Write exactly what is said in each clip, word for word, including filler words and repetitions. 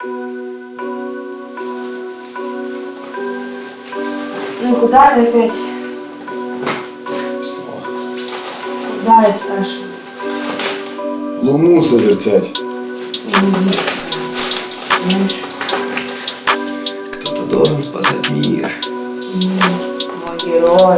Ну куда ты опять? Снова. Куда, я спрашиваю? Луну созерцать. Знаешь, Кто-то должен спасать мир. мой герой.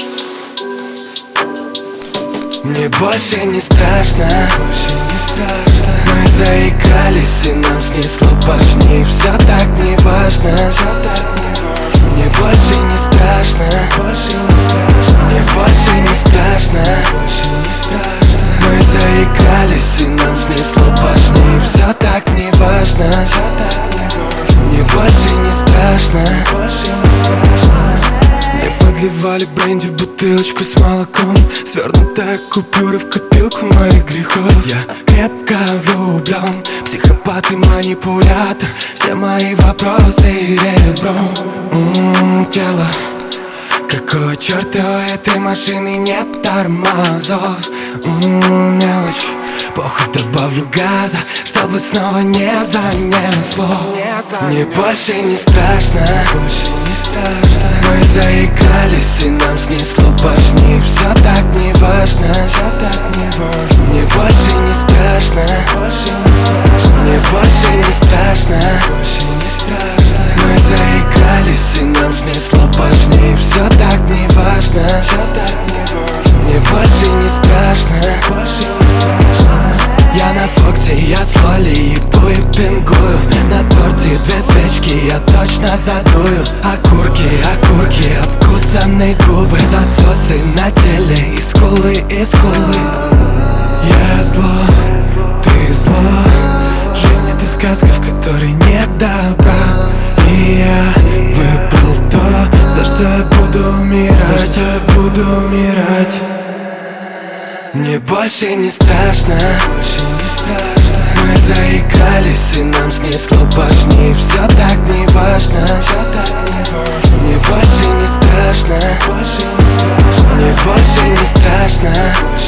Мне больше не страшно, больше не страшно. Мы заикались и нам снесло башни. Все так не важно, все так не важно. Мне больше не страшно, больше не страшно. Мне больше не страшно, больше не страшно. Мы заикались и нам снесло башни. Все так не важно, все так не важно. Мне больше не страшно, больше не страшно. Мне подливали бренди в бутылочку с молоком. Свернутая купюра в копилку моих грехов. Я крепко влюблен, психопат и манипулятор. Все мои вопросы ребром. М-м, тело, какого черта у этой машины нет тормозов? М-м, мелочь, похуй добавлю газа, чтобы снова не занесло. Мне больше не страшно, больше не страшно. Мы заикались и нам снесло башни. Все так не важно, все так не важно. Мне больше не страшно, больше не страшно. Мне больше не страшно, больше не страшно. Мы заикались и нам снесло башни. Все так не важно, все так не важно. Мне больше не страшно, больше не страшно. Я на Фоксе, я с Лоли ебу и пингую. На торте две свечки, я точно задую. Окурки, окурки, обкусанные губы. Засосы на теле, и скулы, и скулы. Я зло, ты зло. Жизнь это сказка, в которой нет добра. И я выбрал то, за что я буду умирать, за что я буду умирать. Мне больше не страшно, больше не страшно. Мы заикались и нам снесло башни. Все так не важно, все так не важно. Мне больше не страшно, больше не страшно. Мне больше не страшно.